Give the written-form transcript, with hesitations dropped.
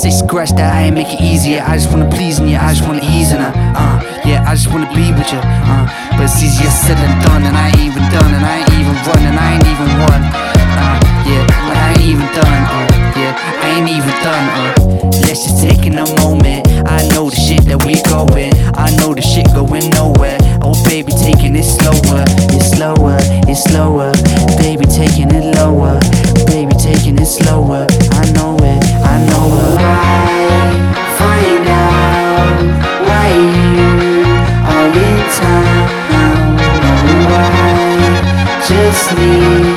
say scratch that, I ain't make it easier. I just wanna please me, I just wanna ease in her. Yeah, I just wanna be with you. But it's easier said than done, and I ain't even done, and I ain't even run, and I ain't even won. Yeah, but I ain't even done. Yeah, I ain't even done. Let's just take in a moment. I know the shit that we going. I know the shit going nowhere. Oh baby, taking it slower. It's slower, it's slower. Baby, taking it lower. Baby, taking it slower. I know it, I know it. Find out why you are in town. Why just leave